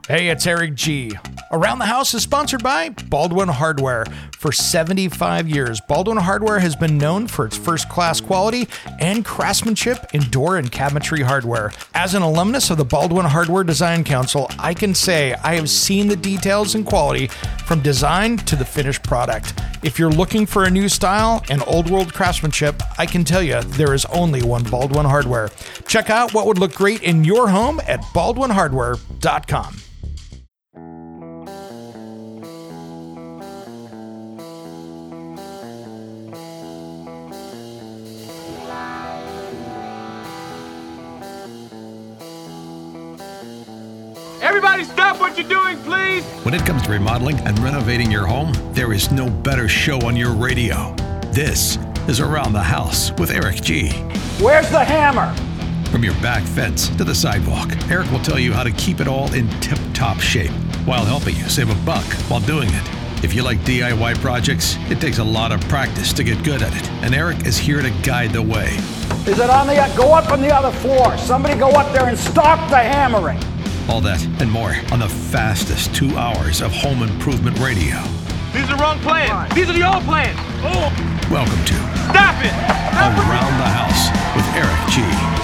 Hey, it's Eric G. Around the House is sponsored by Baldwin Hardware. For 75 years, Baldwin Hardware has been known for its first-class quality and craftsmanship in door and cabinetry hardware. As an alumnus of the Baldwin Hardware Design Council, I can say I have seen the details and quality from design to the finished product. If you're looking for a new style and old-world craftsmanship, I can tell you there is only one Baldwin Hardware. Check out what would look great in your home at baldwinhardware.com. Everybody stop what you're doing, please! When it comes to remodeling and renovating your home, there is no better show on your radio. This is Around the House with Eric G. Where's the hammer? From your back fence to the sidewalk, Eric will tell you how to keep it all in tip-top shape while helping you save a buck while doing it. If you like DIY projects, it takes a lot of practice to get good at it, and Eric is here to guide the way. Is it on the... Go up on the other floor. Somebody go up there and stop the hammering. All that and more on the fastest 2 hours of home improvement radio. These are the wrong plans. These are the old plans. Oh! Welcome to Stop it! Around the House with Eric G.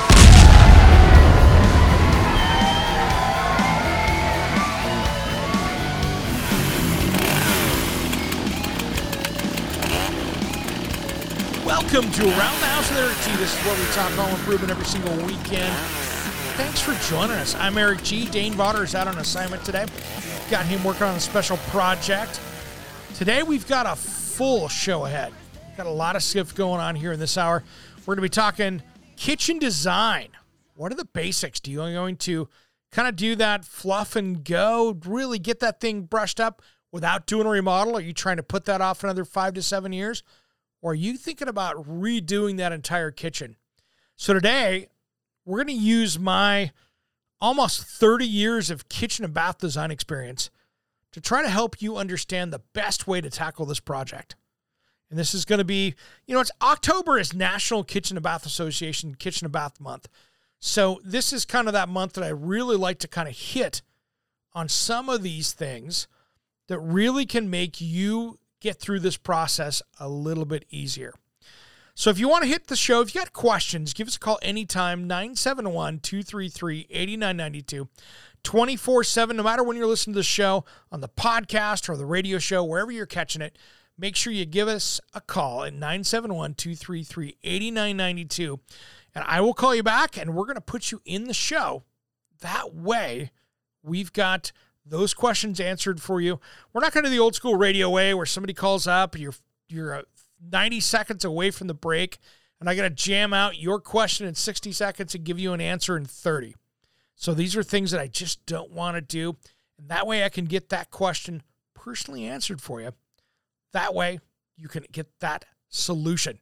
Welcome to Around the House with Eric G. This is where we talk home improvement every single weekend. Thanks for joining us. I'm Eric G. Dane Vodder is out on assignment today. Got him working on a special project. Today we've got a full show ahead. Got a lot of stuff going on here in this hour. We're going to be talking kitchen design. What are the basics? Do you going to kind of do that fluff and go, really get that thing brushed up without doing a remodel? Are you trying to put that off another 5 to 7 years? Or are you thinking about redoing that entire kitchen? So today, we're going to use my almost 30 years of kitchen and bath design experience to try to help you understand the best way to tackle this project. And this is going to be, it's October is National Kitchen and Bath Association Kitchen and Bath Month. So this is kind of that month that I really like to kind of hit on some of these things that really can make you get through this process a little bit easier. So if you want to hit the show, if you got questions, give us a call anytime, 971-233-8992, 24/7, no matter when you're listening to the show, on the podcast or the radio show, wherever you're catching it, make sure you give us a call at 971-233-8992, and I will call you back, and we're going to put you in the show. That way, we've got those questions answered for you. We're not going to do the old school radio way where somebody calls up, and you're 90 seconds away from the break, and I got to jam out your question in 60 seconds and give you an answer in 30. So these are things that I just don't want to do, and that way I can get that question personally answered for you. That way you can get that solution.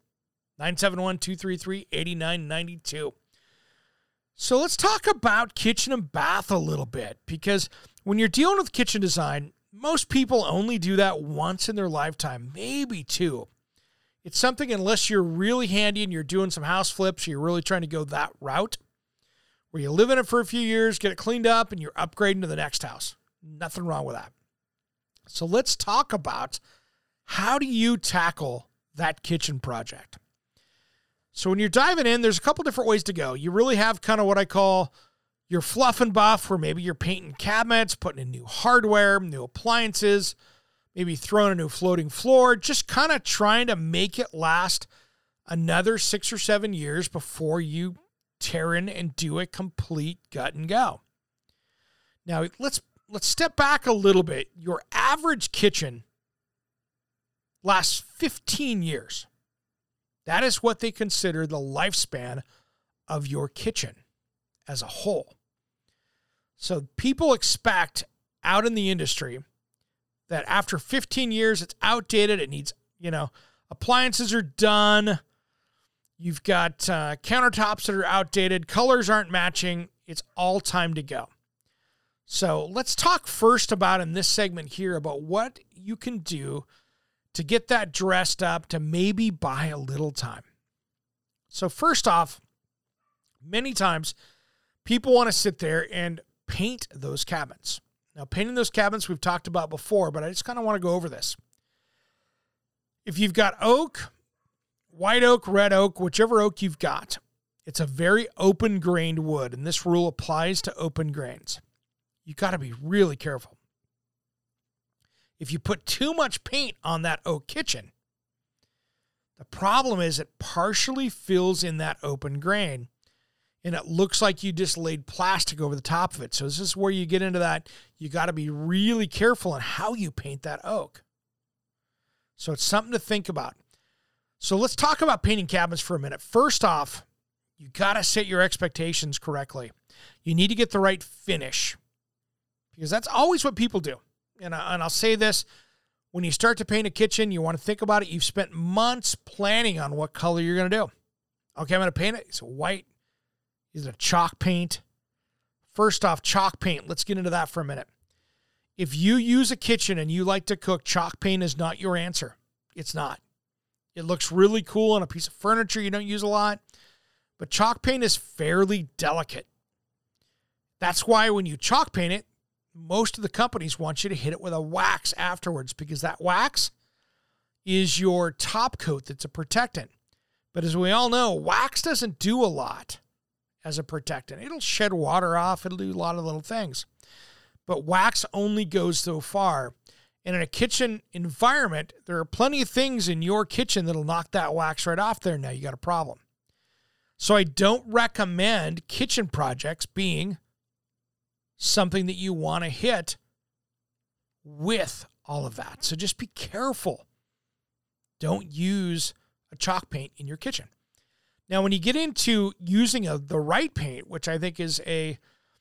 971-233-8992. So let's talk about kitchen and bath a little bit, because when you're dealing with kitchen design, most people only do that once in their lifetime, maybe two. It's something, unless you're really handy and you're doing some house flips, you're really trying to go that route, where you live in it for a few years, get it cleaned up, and you're upgrading to the next house. Nothing wrong with that. So let's talk about, how do you tackle that kitchen project? So when you're diving in, there's a couple different ways to go. You really have kind of what I call your fluff and buff, where maybe you're painting cabinets, putting in new hardware, new appliances, maybe throwing a new floating floor, just kind of trying to make it last another 6 or 7 years before you tear in and do a complete gut and go. Now, let's step back a little bit. Your average kitchen lasts 15 years. That is what they consider the lifespan of your kitchen as a whole. So people expect out in the industry that after 15 years, it's outdated. It needs, appliances are done. You've got countertops that are outdated. Colors aren't matching. It's all time to go. So let's talk first about, in this segment here, about what you can do to get that dressed up, to maybe buy a little time. So first off, many times people want to sit there and paint those cabinets. Now, painting those cabinets we've talked about before, but I just kind of want to go over this. If you've got oak, white oak, red oak, whichever oak you've got, it's a very open-grained wood, and this rule applies to open grains. You got to be really careful. If you put too much paint on that oak kitchen, the problem is it partially fills in that open grain, and it looks like you just laid plastic over the top of it. So this is where you get into that. You got to be really careful on how you paint that oak. So it's something to think about. So let's talk about painting cabinets for a minute. First off, you got to set your expectations correctly. You need to get the right finish, because that's always what people do. And I'll say this, when you start to paint a kitchen, you want to think about it. You've spent months planning on what color you're going to do. Okay, I'm going to paint it. It's white. Is it a chalk paint? First off, chalk paint. Let's get into that for a minute. If you use a kitchen and you like to cook, chalk paint is not your answer. It's not. It looks really cool on a piece of furniture you don't use a lot, but chalk paint is fairly delicate. That's why when you chalk paint it, most of the companies want you to hit it with a wax afterwards, because that wax is your top coat that's a protectant. But as we all know, wax doesn't do a lot as a protectant. It'll shed water off. It'll do a lot of little things. But wax only goes so far. And in a kitchen environment, there are plenty of things in your kitchen that'll knock that wax right off there. Now you got a problem. So I don't recommend kitchen projects being something that you want to hit with all of that. So just be careful. Don't use a chalk paint in your kitchen. Now, when you get into using the right paint, which I think is here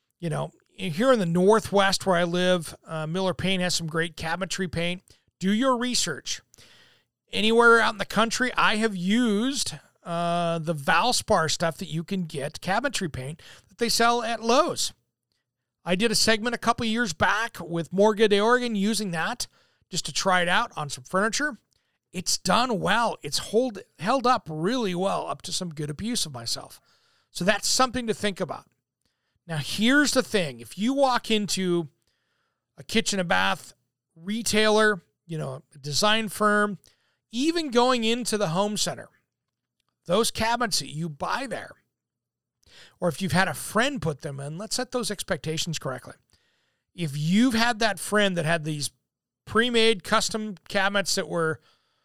in the Northwest where I live, Miller Paint has some great cabinetry paint. Do your research. Anywhere out in the country, I have used the Valspar stuff that you can get, cabinetry paint, that they sell at Lowe's. I did a segment a couple years back with Morgan de Oregon using that just to try it out on some furniture. It's done well. It's held up really well, up to some good abuse of myself. So that's something to think about. Now, here's the thing. If you walk into a kitchen and bath retailer, a design firm, even going into the home center, those cabinets that you buy there, or if you've had a friend put them in, let's set those expectations correctly. If you've had that friend that had these pre-made custom cabinets that were,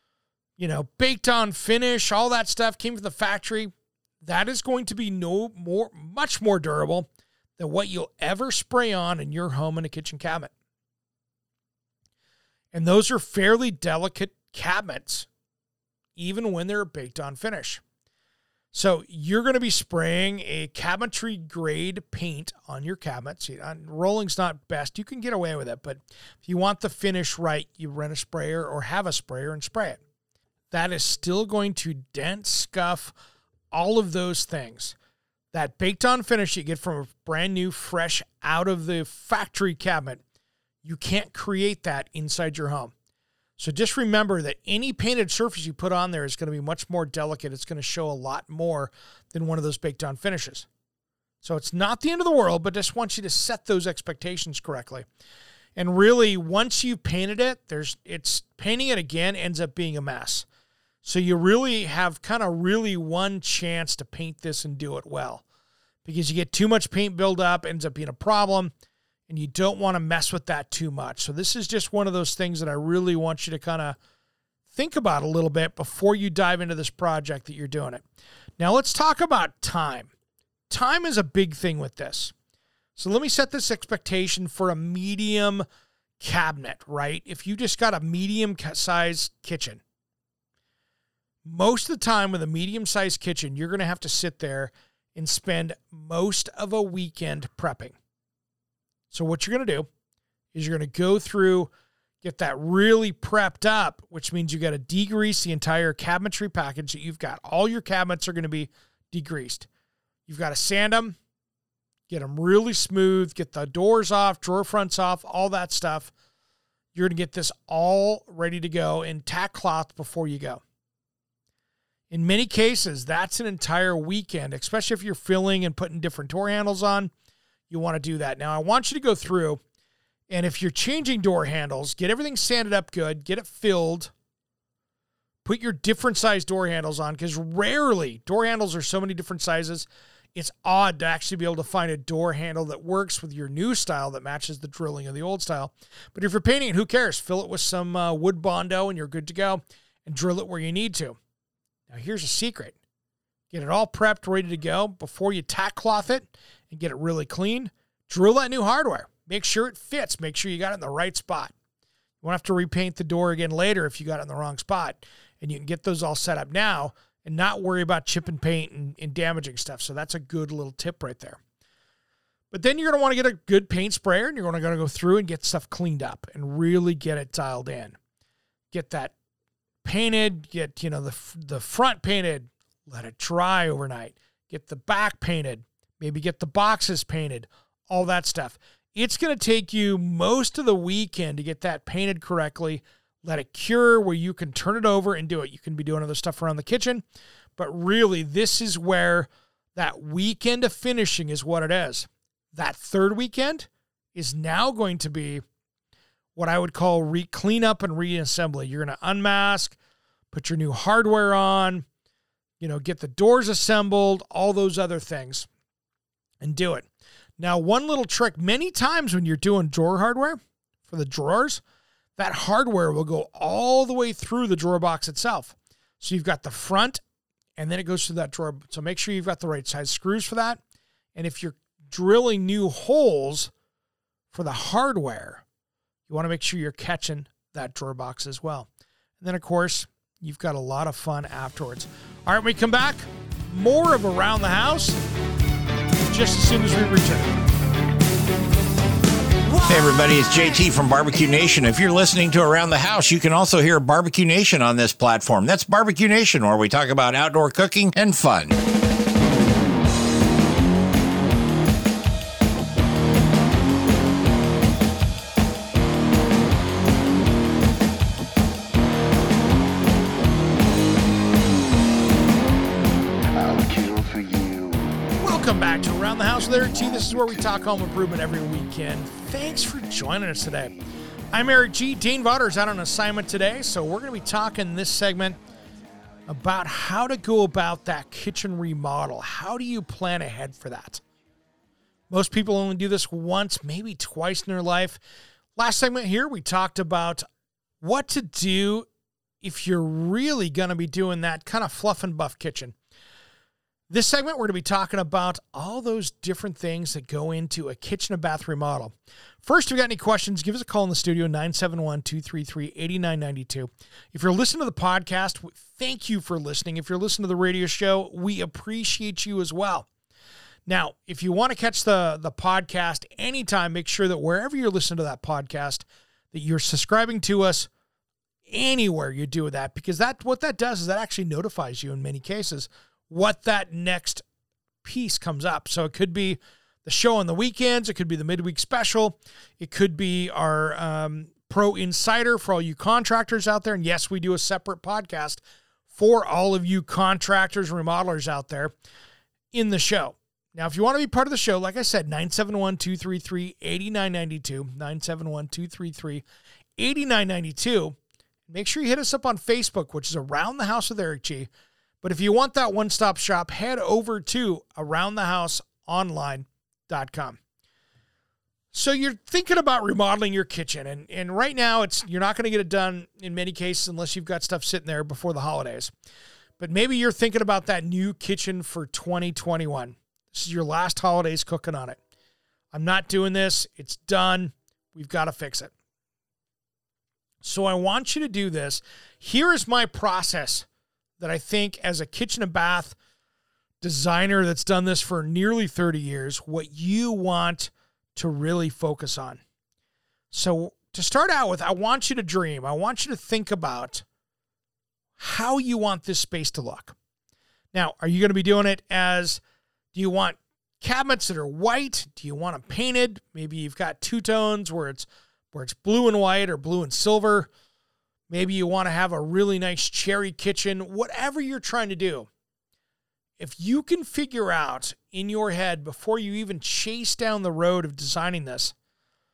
baked on finish, all that stuff came from the factory, that is going to be much more durable than what you'll ever spray on in your home in a kitchen cabinet. And those are fairly delicate cabinets, even when they're baked on finish. So you're going to be spraying a cabinetry grade paint on your cabinets. Rolling's not best. You can get away with it, but if you want the finish right, you rent a sprayer or have a sprayer and spray it. That is still going to dent, scuff, all of those things. That baked on finish you get from a brand new, fresh, out of the factory cabinet, you can't create that inside your home. So just remember that any painted surface you put on there is going to be much more delicate. It's going to show a lot more than one of those baked on finishes. So it's not the end of the world, but just want you to set those expectations correctly. And really, once you've painted it, painting it again ends up being a mess. So you really have really one chance to paint this and do it well, because you get too much paint buildup, ends up being a problem, and you don't want to mess with that too much. So this is just one of those things that I really want you to kind of think about a little bit before you dive into this project that you're doing it. Now let's talk about time. Time is a big thing with this. So let me set this expectation for a medium cabinet, right? If you just got a medium-sized kitchen, most of the time with a medium-sized kitchen, you're going to have to sit there and spend most of a weekend prepping. So what you're going to do is you're going to go through, get that really prepped up, which means you got to degrease the entire cabinetry package that you've got. All your cabinets are going to be degreased. You've got to sand them, get them really smooth, get the doors off, drawer fronts off, all that stuff. You're going to get this all ready to go and tack cloth before you go. In many cases, that's an entire weekend, especially if you're filling and putting different door handles on. You want to do that. Now, I want you to go through And if you're changing door handles, get everything sanded up good, get it filled, put your different size door handles on, because rarely, door handles are so many different sizes, it's odd to actually be able to find a door handle that works with your new style that matches the drilling of the old style. But if you're painting it, who cares? Fill it with some wood Bondo and you're good to go, and drill it where you need to. Now here's a secret. Get it all prepped, ready to go before you tack cloth it and get it really clean. Drill that new hardware. Make sure it fits. Make sure you got it in the right spot. You won't have to repaint the door again later if you got it in the wrong spot. And you can get those all set up now and not worry about chipping paint and damaging stuff. So that's a good little tip right there. But then you're going to want to get a good paint sprayer, and you're going to go through and get stuff cleaned up and really get it dialed in. Get that painted, get, the front painted, let it dry overnight. Get the back painted, maybe get the boxes painted, all that stuff. It's going to take you most of the weekend to get that painted correctly. Let it cure where you can turn it over and do it. You can be doing other stuff around the kitchen, but really this is where that weekend of finishing is what it is. That third weekend is now going to be what I would call clean up and reassembly. You're going to unmask, put your new hardware on, get the doors assembled, all those other things, and do it. Now, one little trick, many times when you're doing drawer hardware for the drawers, that hardware will go all the way through the drawer box itself. So you've got the front, and then it goes through that drawer. So make sure you've got the right size screws for that. And if you're drilling new holes for the hardware, you want to make sure you're catching that drawer box as well. And then, of course, you've got a lot of fun afterwards. All right, when we come back, more of Around the House just as soon as we return. Hey everybody, it's JT from Barbecue Nation. If you're listening to Around the House, you can also hear Barbecue Nation on this platform. That's Barbecue Nation, where we talk about outdoor cooking and fun. Welcome back to Around the House with Eric G. This is where we talk home improvement every weekend. Thanks for joining us today. I'm Eric G. Dane Vodder's out on assignment today, so we're going to be talking in this segment about how to go about that kitchen remodel. How do you plan ahead for that? Most people only do this once, maybe twice in their life. Last segment here, we talked about what to do if you're really going to be doing that kind of fluff and buff kitchen. This segment, we're going to be talking about all those different things that go into a kitchen and bath remodel. First, if you got any questions, give us a call in the studio, 971-233-8992. If you're listening to the podcast, thank you for listening. If you're listening to the radio show, we appreciate you as well. Now, if you want to catch the podcast anytime, make sure that wherever you're listening to that podcast, that you're subscribing to us anywhere you do that, because what that does is that actually notifies you in many cases what that next piece comes up. So it could be the show on the weekends. It could be the midweek special. It could be our Pro Insider for all you contractors out there. And yes, we do a separate podcast for all of you contractors and remodelers out there in the show. Now, if you want to be part of the show, like I said, 971-233-8992, 971-233-8992. Make sure you hit us up on Facebook, which is Around the House with Eric G. But if you want that one-stop shop, head over to AroundTheHouseOnline.com. So you're thinking about remodeling your kitchen, and right now you're not going to get it done in many cases unless you've got stuff sitting there before the holidays. But maybe you're thinking about that new kitchen for 2021. This is your last holidays cooking on it. I'm not doing this. It's done. We've got to fix it. So I want you to do this. Here is my process that I think, as a kitchen and bath designer that's done this for nearly 30 years, what you want to really focus on. So to start out with, I want you to dream. I want you to think about how you want this space to look. Now, are you going to be doing it do you want cabinets that are white? Do you want them painted? Maybe you've got two tones where it's blue and white or blue and silver. Maybe you want to have a really nice cherry kitchen, whatever you're trying to do. If you can figure out in your head before you even chase down the road of designing this,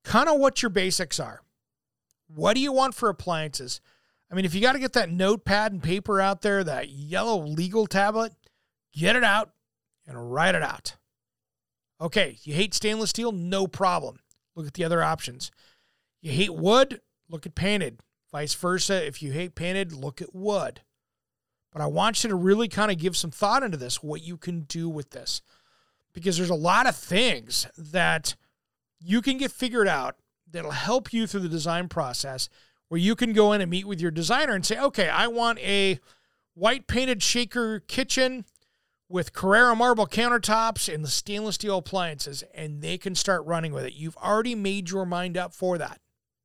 kind of what your basics are. What do you want for appliances? I mean, if you got to get that notepad and paper out there, that yellow legal tablet, get it out and write it out. Okay, you hate stainless steel? No problem. Look at the other options. You hate wood? Look at painted. Vice versa, if you hate painted, look at wood. But I want you to really kind of give some thought into this, what you can do with this. Because there's a lot of things that you can get figured out that'll help you through the design process, where you can go in and meet with your designer and say, okay, I want a white painted shaker kitchen with Carrara marble countertops and the stainless steel appliances, and they can start running with it. You've already made your mind up for that.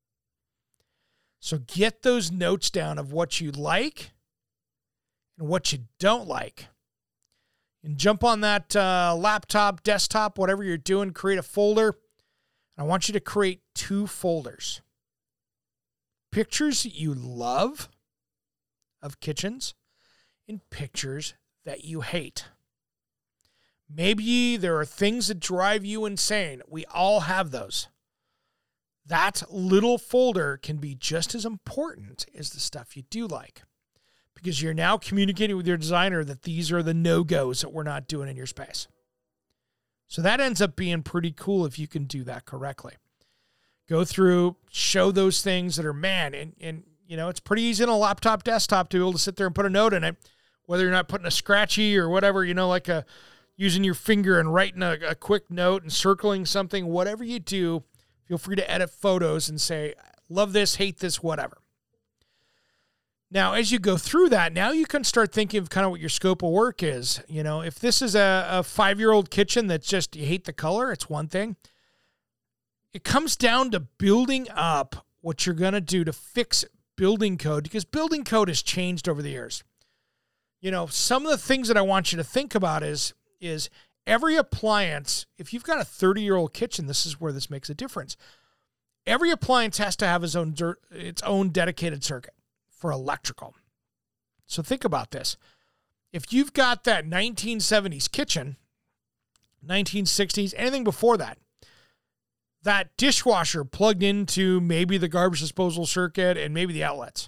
So get those notes down of what you like and what you don't like. And jump on that laptop, desktop, whatever you're doing, create a folder. I want you to create 2 folders. Pictures that you love of kitchens and pictures that you hate. Maybe there are things that drive you insane. We all have those. That little folder can be just as important as the stuff you do like, because you're now communicating with your designer that these are the no-goes that we're not doing in your space. So that ends up being pretty cool if you can do that correctly. Go through, show those things that are, and you know, it's pretty easy on a laptop, desktop to be able to sit there and put a note in it, whether you're not putting a scratchy or whatever, you know, like using your finger and writing a quick note and circling something, whatever you do, feel free to edit photos and say, love this, hate this, whatever. Now, as you go through that, now you can start thinking of kind of what your scope of work is. You know, if this is a 5-year-old kitchen that's just, you hate the color, it's one thing. It comes down to building up what you're going to do to fix building code, because building code has changed over the years. You know, some of the things that I want you to think about is every appliance, if you've got a 30-year-old kitchen, this is where this makes a difference. Every appliance has to have its own dedicated circuit for electrical. So think about this. If you've got that 1970s kitchen, 1960s, anything before that, that dishwasher plugged into maybe the garbage disposal circuit and maybe the outlets,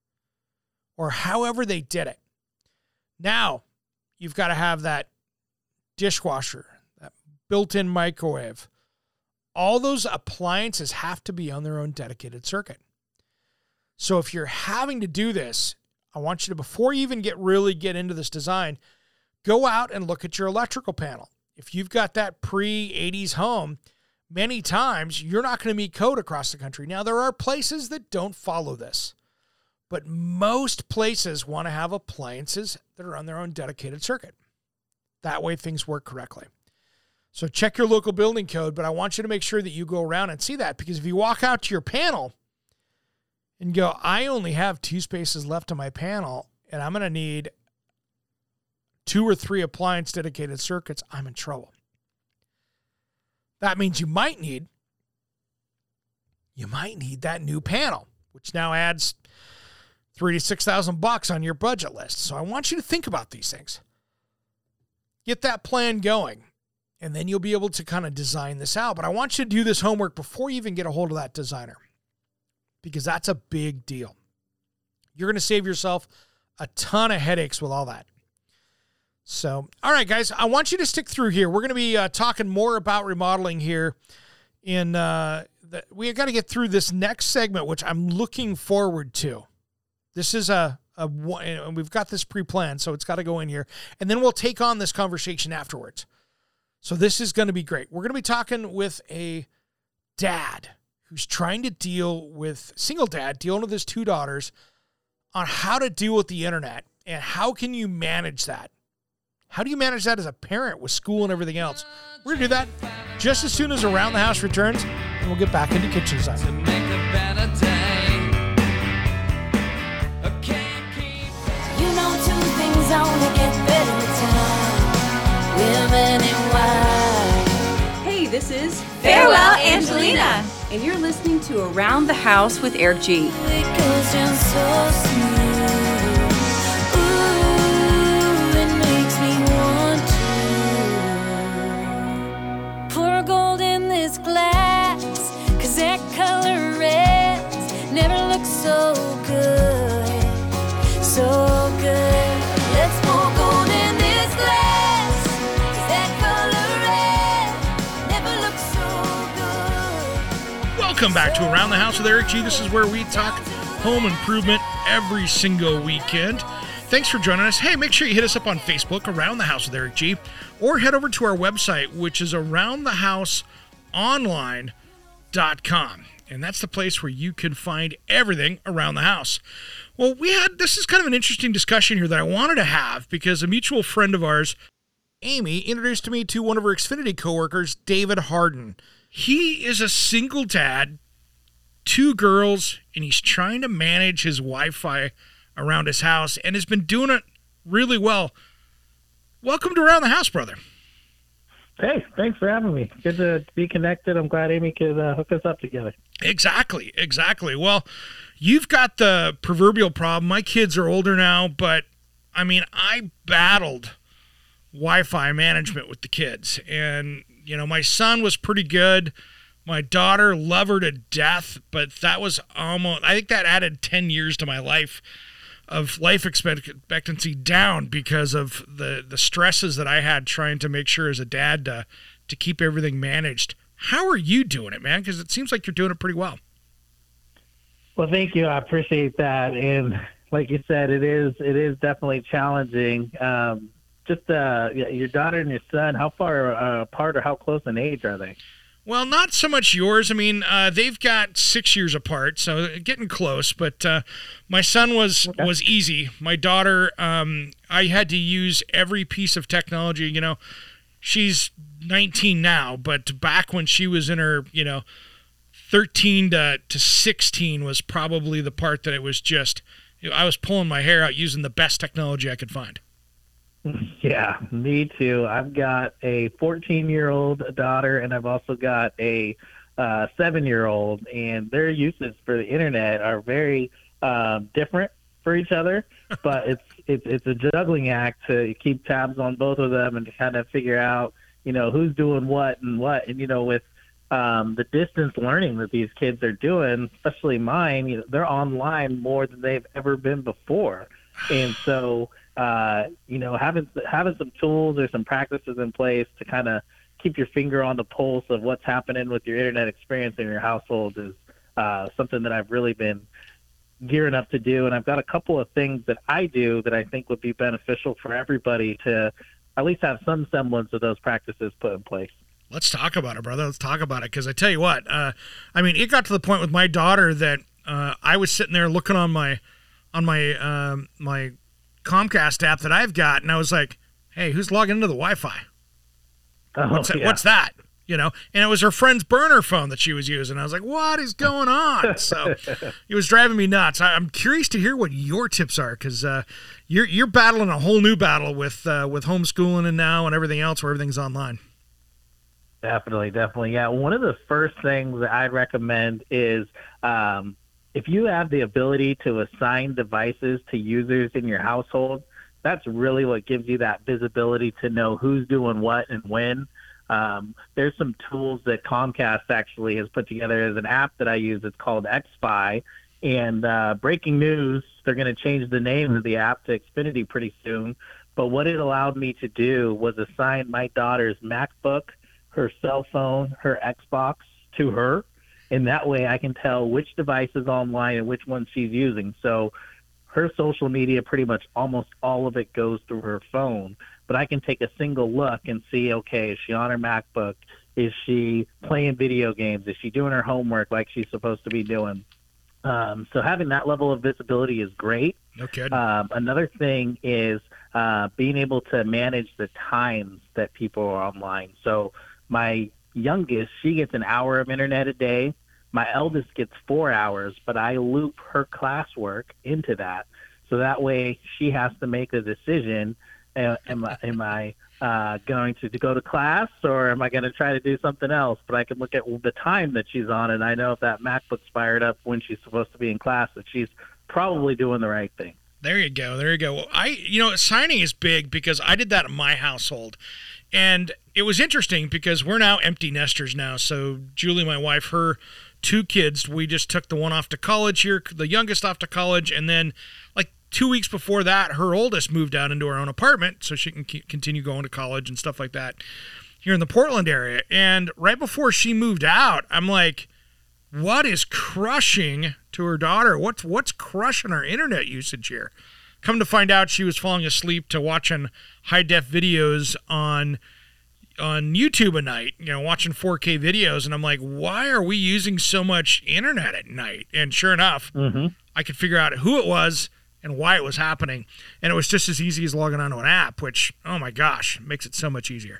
or however they did it. Now, you've got to have that dishwasher, that built-in microwave. All those appliances have to be on their own dedicated circuit. So if you're having to do this, I want you to, before you even get into this design, go out and look at your electrical panel. If you've got that pre-80s home, many times you're not going to meet code across the country. Now, there are places that don't follow this, but most places want to have appliances that are on their own dedicated circuit. That way things work correctly. So check your local building code, but I want you to make sure that you go around and see that, because if you walk out to your panel and go, I only have 2 spaces left on my panel, and I'm going to need 2 or 3 appliance dedicated circuits, I'm in trouble. That means you might need that new panel, which now adds $3,000 to $6,000 on your budget list. So I want you to think about these things. Get that plan going, and then you'll be able to kind of design this out. But I want you to do this homework before you even get a hold of that designer, because that's a big deal. You're going to save yourself a ton of headaches with all that. So, all right, guys, I want you to stick through here. We're going to be talking more about remodeling here. We got to get through this next segment, which I'm looking forward to. This is and we've got this pre-planned, so it's got to go in here. And then we'll take on this conversation afterwards. So this is going to be great. We're going to be talking with a dad who's trying to dealing with his 2 daughters on how to deal with the internet and how can you manage that. How do you manage that as a parent with school and everything else? We're going to do that just as soon as Around the House returns, and we'll get back into kitchen design. You know 2 things only get better with time. Women and wine. Hey, this is Farewell, Angelina. And you're listening to Around the House with Eric G. It goes down so smooth. Glass, 'cause color reds never looked so good, so good. Let's pour gold in this glass, 'cause that color red never looked so good. Welcome back to Around the House with Eric G. This is where we talk home improvement every single weekend. Thanks for joining us. Hey, make sure you hit us up on Facebook, Around the House with Eric G., or head over to our website, which is aroundthehouseonline.com. And that's the place where you can find everything around the house. Well, this is kind of an interesting discussion here that I wanted to have because a mutual friend of ours, Amy, introduced me to one of her Xfinity coworkers, David Harden. He is a single dad, 2 girls, and he's trying to manage his Wi-Fi around his house and has been doing it really well. Welcome to Around the House, brother. Hey, thanks for having me. Good to be connected. I'm glad Amy could hook us up together. Exactly. Well, you've got the proverbial problem. My kids are older now, but I battled Wi-Fi management with the kids. And, my son was pretty good. My daughter, love her to death, but that was I think that added 10 years to my life of life expectancy down because of the stresses that I had trying to make sure as a dad to keep everything managed. How are you doing it, man? Because it seems like you're doing it pretty well. Well, thank you. I appreciate that. And like you said, it is definitely challenging. Your daughter and your son, how far apart or how close in age are they? Well, not so much yours. They've got 6 years apart, so getting close. But my son was easy. My daughter, I had to use every piece of technology. She's 19 now, but back when she was in her, 13 to 16 was probably the part that it was just, I was pulling my hair out using the best technology I could find. Yeah, me too. I've got a 14-year-old daughter, and I've also got a 7-year-old, and their uses for the internet are very different for each other. But it's a juggling act to keep tabs on both of them and to kind of figure out, who's doing what. And with the distance learning that these kids are doing, especially mine, they're online more than they've ever been before, and so. Having some tools or some practices in place to kind of keep your finger on the pulse of what's happening with your internet experience in your household is something that I've really been gearing up to do. And I've got a couple of things that I do that I think would be beneficial for everybody to at least have some semblance of those practices put in place. Let's talk about it, brother. Let's talk about it. Because I tell you what, it got to the point with my daughter that I was sitting there looking on my Comcast app that I've got, and I was like, hey, who's logging into the Wi-Fi? What's that? And it was her friend's burner phone that she was using. I was like, what is going on? So it was driving me nuts. I'm curious to hear what your tips are, because you're battling a whole new battle with homeschooling and now and everything else where everything's online. Definitely. Yeah, one of the first things that I'd recommend is if you have the ability to assign devices to users in your household, that's really what gives you that visibility to know who's doing what and when. There's some tools that Comcast actually has put together as an app that I use. It's called XFi. And breaking news, they're going to change the name of the app to Xfinity pretty soon. But what it allowed me to do was assign my daughter's MacBook, her cell phone, her Xbox to her. And that way I can tell which device is online and which one she's using. So her social media, pretty much almost all of it goes through her phone. But I can take a single look and see, okay, is she on her MacBook? Is she playing video games? Is she doing her homework like she's supposed to be doing? So having that level of visibility is great. Okay. Another thing is being able to manage the times that people are online. So my youngest, she gets an hour of internet a day. My eldest gets 4 hours, but I loop her classwork into that. So that way she has to make a decision. Am I going to go to class, or am I going to try to do something else? But I can look at the time that she's on, and I know if that MacBook's fired up when she's supposed to be in class, that she's probably doing the right thing. There you go. Well, signing is big because I did that in my household. And it was interesting because we're now empty nesters now. So Julie, my wife, her 2 kids. We just took the one off to college here, the youngest off to college, and then like 2 weeks before that, her oldest moved out into her own apartment so she can continue going to college and stuff like that here in the Portland area. And right before she moved out, I'm like, what is crushing to her daughter? What's crushing her internet usage here? Come to find out, she was falling asleep to watching high-def videos on YouTube at night, watching 4K videos. And I'm like, why are we using so much internet at night? And sure enough, I could figure out who it was and why it was happening. And it was just as easy as logging onto an app, which, oh my gosh, makes it so much easier.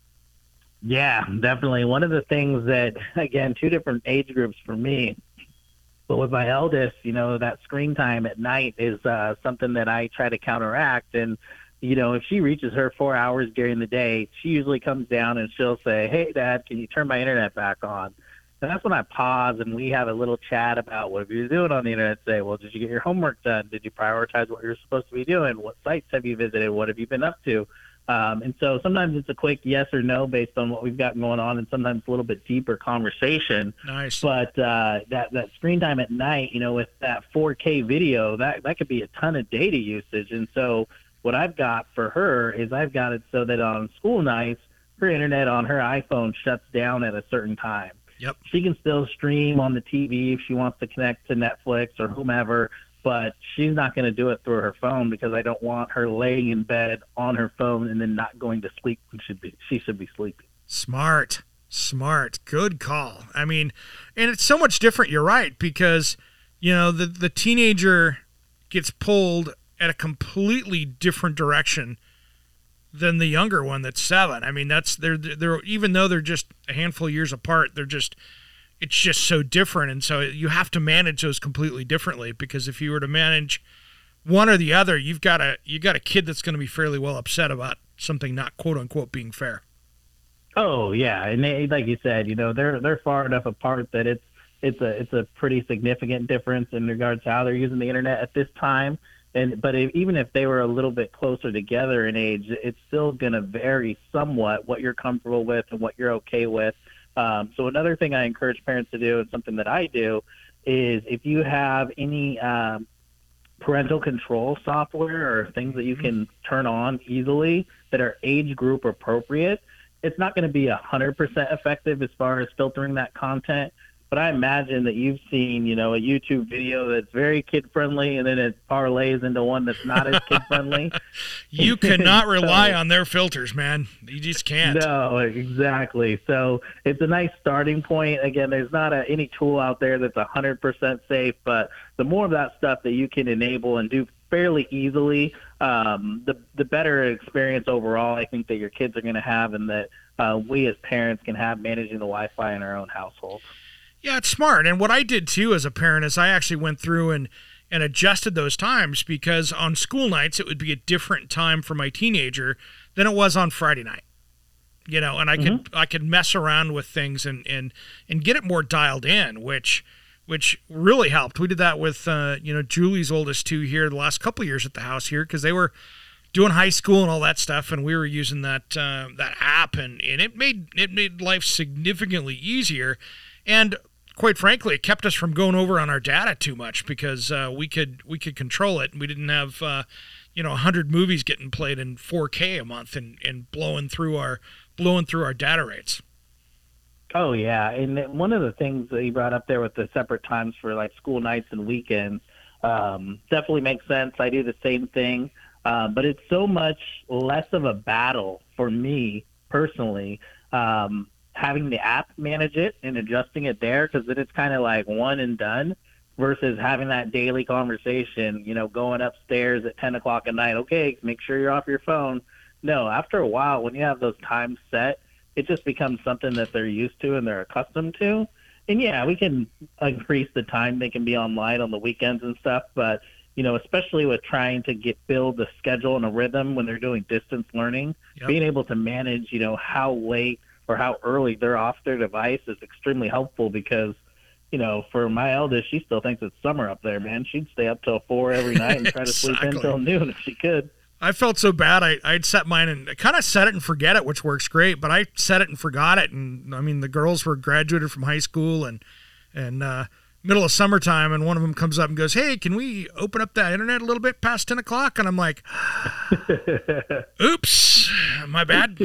Yeah, definitely. One of the things that, again, 2 different age groups for me, but with my eldest, that screen time at night is something that I try to counteract. And, if she reaches her 4 hours during the day, she usually comes down and she'll say, hey, Dad, can you turn my internet back on? And that's when I pause and we have a little chat about what you're doing on the internet today. Well, did you get your homework done? Did you prioritize what you're supposed to be doing? What sites have you visited? What have you been up to? And so sometimes it's a quick yes or no based on what we've got going on, and sometimes a little bit deeper conversation. Nice. But that screen time at night, with that 4K video, that could be a ton of data usage. And so what I've got for her is I've got it so that on school nights, her internet on her iPhone shuts down at a certain time. Yep. She can still stream on the TV if she wants to connect to Netflix or whomever, but she's not going to do it through her phone because I don't want her laying in bed on her phone and then not going to sleep when she should be sleeping. Smart. Good call. I mean, and it's so much different, you're right, because, the teenager gets pulled at a completely different direction than the younger one that's 7. I mean, they're even though they're just a handful of years apart, it's just so different. And so you have to manage those completely differently, because if you were to manage one or the other, you got a kid that's going to be fairly well upset about something not quote unquote being fair. Oh yeah. And like you said, they're far enough apart that it's a pretty significant difference in regards to how they're using the internet at this time. But even if they were a little bit closer together in age, it's still going to vary somewhat what you're comfortable with and what you're okay with. So another thing I encourage parents to do, and something that I do, is if you have any parental control software or things that you can turn on easily that are age group appropriate, it's not going to be 100% effective as far as filtering that content. But I imagine that you've seen, a YouTube video that's very kid-friendly, and then it parlays into one that's not as kid-friendly. You cannot rely on their filters, man. You just can't. No, exactly. So it's a nice starting point. Again, there's not any tool out there that's 100% safe, but the more of that stuff that you can enable and do fairly easily, the better experience overall I think that your kids are going to have, and that we as parents can have managing the Wi-Fi in our own household. Yeah, it's smart. And what I did too as a parent is I actually went through and adjusted those times, because on school nights it would be a different time for my teenager than it was on Friday night. And I could mess around with things and get it more dialed in, which really helped. We did that with Julie's oldest 2 here the last couple of years at the house here, because they were doing high school and all that stuff, and we were using that app, and it made life significantly easier. And quite frankly, it kept us from going over on our data too much, because we could control it, and we didn't have 100 movies getting played in 4K a month and blowing through our data rates. Oh yeah, and one of the things that you brought up there with the separate times for like school nights and weekends definitely makes sense. I do the same thing, but it's so much less of a battle for me personally. Having the app manage it and adjusting it there, because then it's kind of like one and done, versus having that daily conversation, going upstairs at 10 o'clock at night. Okay, make sure you're off your phone. No, after a while, when you have those times set, it just becomes something that they're used to and they're accustomed to. And yeah, we can increase the time they can be online on the weekends and stuff, but especially with trying to build a schedule and a rhythm when they're doing distance learning, being able to manage, how late or how early they're off their device is extremely helpful, because, for my eldest, she still thinks it's summer up there, man. She'd stay up till 4 every night and try to sleep in till noon if she could. I felt so bad. I'd set mine and kind of set it and forget it, which works great, but I set it and forgot it. And I mean, the girls were graduated from high school and and middle of summertime, and one of them comes up and goes, "Hey, can we open up that internet a little bit past 10 o'clock?" And I'm like, "Oops, my bad."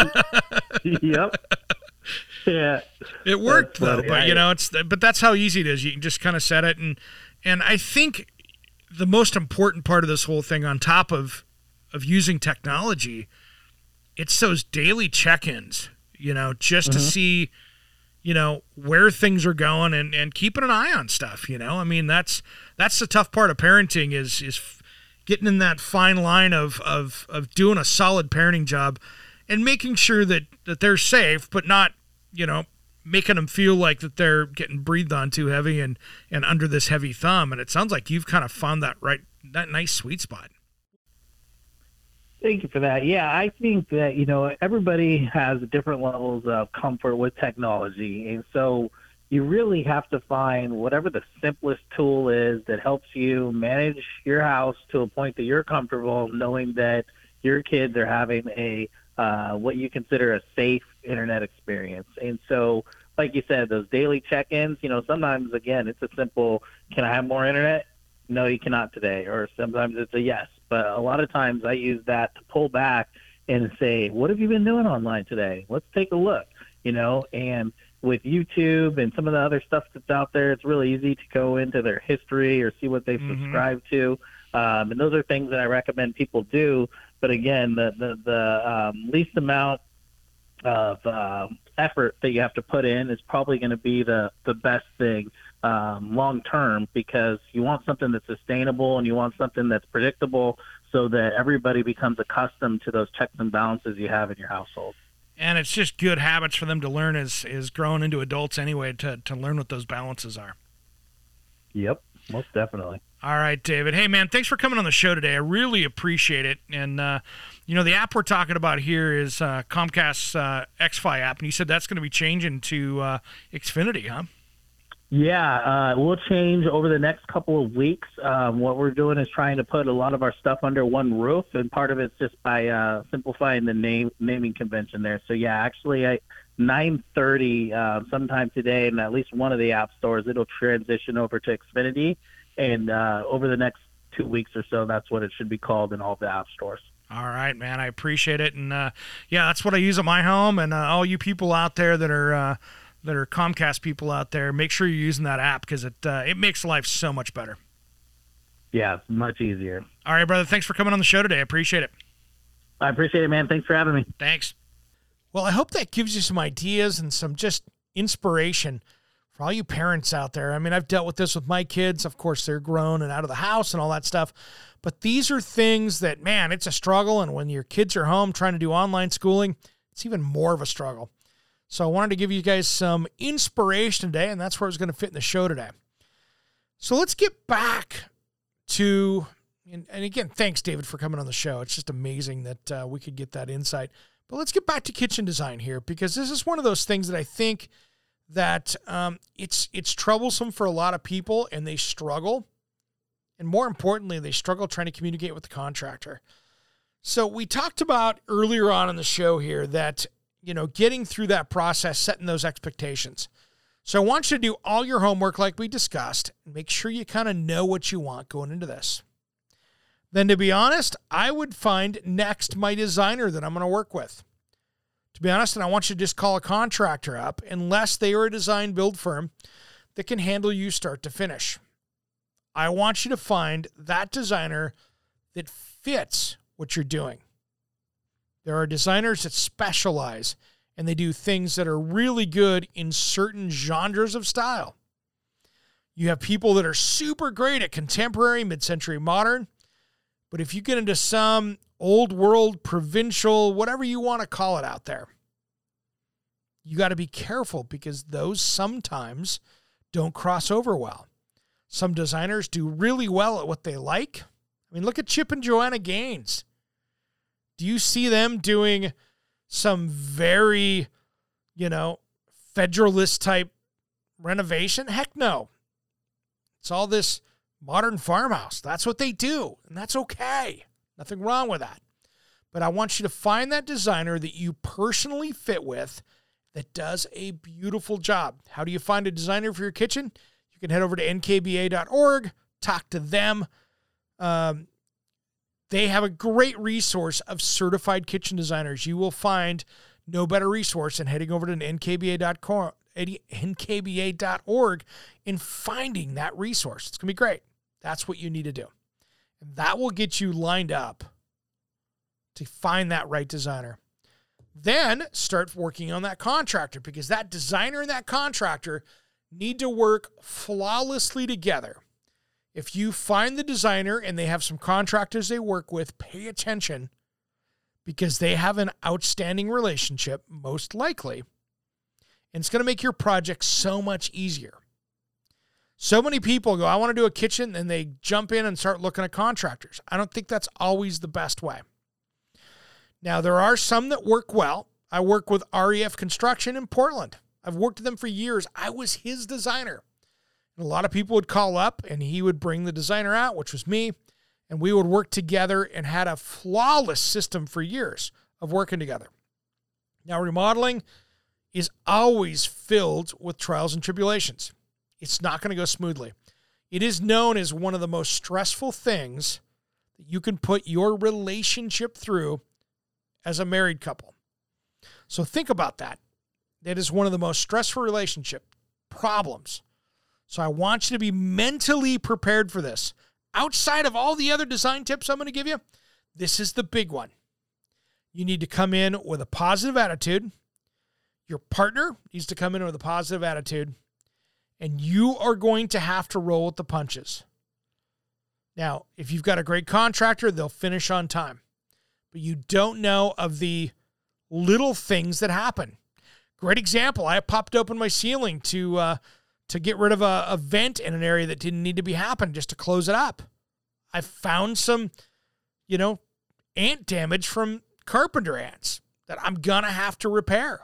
Yep. Yeah. It worked though, but but that's how easy it is. You can just kind of set it, and I think the most important part of this whole thing, on top of using technology, it's those daily check-ins, just to see, where things are going and keeping an eye on stuff, I mean, that's the tough part of parenting is getting in that fine line of doing a solid parenting job and making sure that they're safe, but not, making them feel like that they're getting breathed on too heavy and under this heavy thumb. And it sounds like you've kind of found that nice sweet spot. Thank you for that. Yeah, I think that, everybody has different levels of comfort with technology. And so you really have to find whatever the simplest tool is that helps you manage your house to a point that you're comfortable knowing that your kids are having what you consider a safe internet experience. And so, like you said, those daily check-ins, sometimes, again, it's a simple, can I have more internet? No, you cannot today. Or sometimes it's a yes. But a lot of times I use that to pull back and say, what have you been doing online today? Let's take a look, and with YouTube and some of the other stuff that's out there, it's really easy to go into their history or see what they subscribe to. And those are things that I recommend people do. But again, the least amount of effort that you have to put in is probably going to be the best thing long term, because you want something that's sustainable and you want something that's predictable so that everybody becomes accustomed to those checks and balances you have in your household. And it's just good habits for them to learn as growing into adults anyway, to learn what those balances are. Yep, most definitely. All right, David. Hey, man, thanks for coming on the show today. I really appreciate it. And, the app we're talking about here is Comcast's xFi app, and you said that's going to be changing to Xfinity, huh? Yeah, we'll change over the next couple of weeks. What we're doing is trying to put a lot of our stuff under one roof, and part of it's just by simplifying the naming convention there. So, yeah, actually, at 9:30 sometime today, in at least one of the app stores, it'll transition over to Xfinity. And over the next 2 weeks or so, that's what it should be called in all the app stores. All right, man. I appreciate it. And, that's what I use at my home. And all you people out there that are Comcast people out there, make sure you're using that app, because it makes life so much better. Yeah, it's much easier. All right, brother. Thanks for coming on the show today. I appreciate it. I appreciate it, man. Thanks for having me. Thanks. Well, I hope that gives you some ideas and some just inspiration for all you parents out there. I mean, I've dealt with this with my kids. Of course, they're grown and out of the house and all that stuff. But these are things that, man, it's a struggle. And when your kids are home trying to do online schooling, it's even more of a struggle. So I wanted to give you guys some inspiration today, and that's where it's going to fit in the show today. So let's get back to, and again, thanks, David, for coming on the show. It's just amazing that we could get that insight. But let's get back to kitchen design here, because this is one of those things that I think that it's troublesome for a lot of people, and they struggle. And more importantly, they struggle trying to communicate with the contractor. So we talked about earlier on in the show here that, getting through that process, setting those expectations. So I want you to do all your homework like we discussed, and make sure you kind of know what you want going into this. Then, to be honest, I would find next my designer that I'm going to work with. To be honest, and I want you to just call a contractor up, unless they are a design build firm that can handle you start to finish. I want you to find that designer that fits what you're doing. There are designers that specialize, and they do things that are really good in certain genres of style. You have people that are super great at contemporary, mid-century, modern, but if you get into some old world, provincial, whatever you want to call it out there, you got to be careful, because those sometimes don't cross over well. Some designers do really well at what they like. I mean, look at Chip and Joanna Gaines. Do you see them doing some very, Federalist type renovation? Heck no. It's all this modern farmhouse. That's what they do, and that's okay. Nothing wrong with that. But I want you to find that designer that you personally fit with, that does a beautiful job. How do you find a designer for your kitchen? You can head over to nkba.org, talk to them. They have a great resource of certified kitchen designers. You will find no better resource than heading over to nkba.org and finding that resource. It's going to be great. That's what you need to do. And that will get you lined up to find that right designer. Then start working on that contractor, because that designer and that contractor need to work flawlessly together. If you find the designer and they have some contractors they work with, pay attention, because they have an outstanding relationship, most likely, and it's going to make your project so much easier. So many people go, I want to do a kitchen, and they jump in and start looking at contractors. I don't think that's always the best way. Now, there are some that work well. I work with REF Construction in Portland. I've worked with them for years. I was his designer. And a lot of people would call up, and he would bring the designer out, which was me, and we would work together and had a flawless system for years of working together. Now, remodeling is always filled with trials and tribulations. It's not going to go smoothly. It is known as one of the most stressful things that you can put your relationship through as a married couple. So think about that. That is one of the most stressful relationship problems. So I want you to be mentally prepared for this. Outside of all the other design tips I'm going to give you, this is the big one. You need to come in with a positive attitude. Your partner needs to come in with a positive attitude. And you are going to have to roll with the punches. Now, if you've got a great contractor, they'll finish on time. But you don't know of the little things that happen. Great example, I popped open my ceiling to get rid of a vent in an area that didn't need to be happening, just to close it up. I found some, ant damage from carpenter ants that I'm going to have to repair.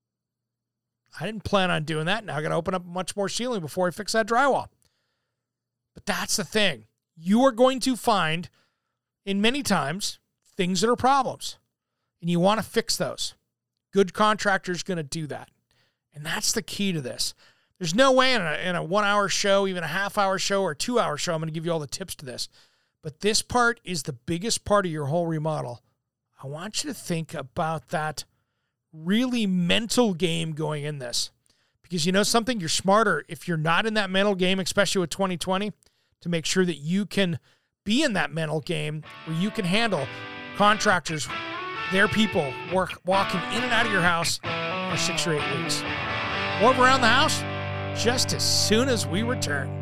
I didn't plan on doing that. Now I got to open up much more ceiling before I fix that drywall. But that's the thing. You are going to find, in many times, things that are problems. And you want to fix those. Good contractor's going to do that. And that's the key to this. There's no way in a 1 hour show, even a half hour show or a 2 hour show, I'm going to give you all the tips to this. But this part is the biggest part of your whole remodel. I want you to think about that really mental game going in this. Because you know something? You're smarter if you're not in that mental game, especially with 2020, to make sure that you can be in that mental game where you can handle contractors, their people, walking in and out of your house for 6 or 8 weeks. More of Around the House, just as soon as we return.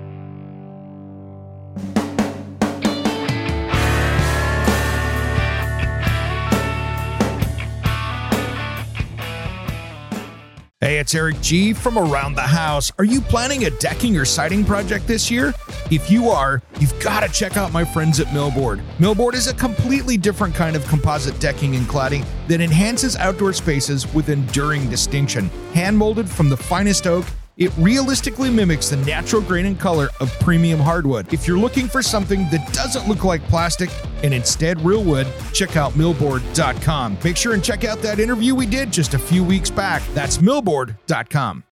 Hey, it's Eric G. from Around the House. Are you planning a decking or siding project this year? If you are, you've got to check out my friends at Millboard. Millboard is a completely different kind of composite decking and cladding that enhances outdoor spaces with enduring distinction. Hand-molded from the finest oak, it realistically mimics the natural grain and color of premium hardwood. If you're looking for something that doesn't look like plastic and instead real wood, check out millboard.com. Make sure and check out that interview we did just a few weeks back. That's millboard.com.